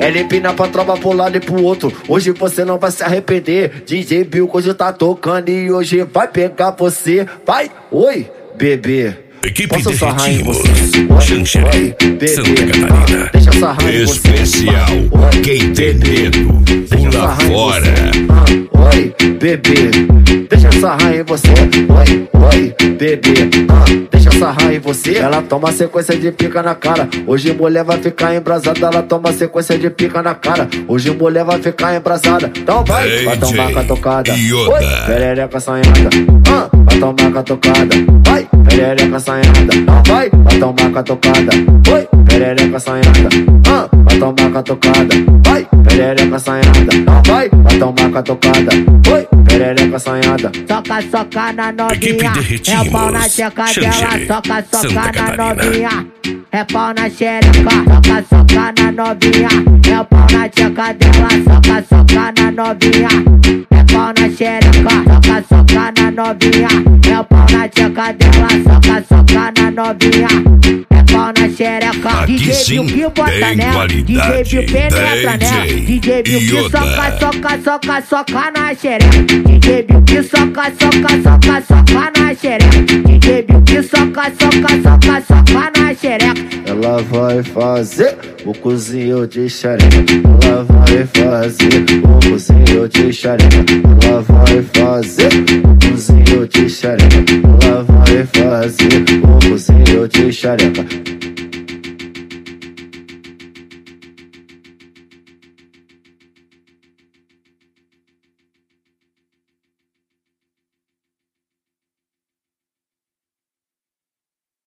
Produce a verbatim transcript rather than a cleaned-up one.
Ela empina pra tropa pro lado e pro outro. Hoje você não vai se arrepender. D J Bill hoje tá tocando e hoje vai pegar você. Vai, oi, bebê. Equipe Posso sarrar em você? Xanxerê, Santa Catarina. Deixa eu sarrar em você. Especial, quem tem medo, pula fora. Ah, oi, bebê. Deixa eu sarrar em você. Oi, oi, bebê. Ah, deixa eu sarrar em você. Ela toma sequência de pica na cara. Hoje mulher vai ficar embrasada. Ela toma sequência de pica na cara. Hoje mulher vai ficar embrasada. Então vai, vai tomar com a tocada. Oi, perereca assanhada. Ah, vai tomar com a tocada. Vai, perereca assanhada. Não vai, vai tomar com a tocada. Oi, perereca assanhada. Ah, vai tomar com a tocada. Vai, perereca assanhada. Não vai, vai tomar com a tocada. Oi, perereca assanhada. Soca, soca na novinha. É pau na checa dela. Soca, soca na novinha. É pau na xereca. Soca, soca na novinha. É pau na checa dela. Soca, soca na novinha. É pau na xereca. Soca, soca na novinha. É pau na checa dela. Soca, soca na novinha. É pau na xereca. Aqui D J sim, Bill que bota tem nela. D J qualidade. Bill penetra nela. D J Bill que Yoda. soca, soca, soca, soca na xereca. D J Bill que soca, soca, soca, soca na xereca. D J Bill que soca, soca, soca, soca na xereca. Ela vai fazer o cozinho de xereca. Ela vai fazer o cozinho de xereca. Ela vai fazer o cozinho de xereca. Ela vai fazer o cozinho de xereca.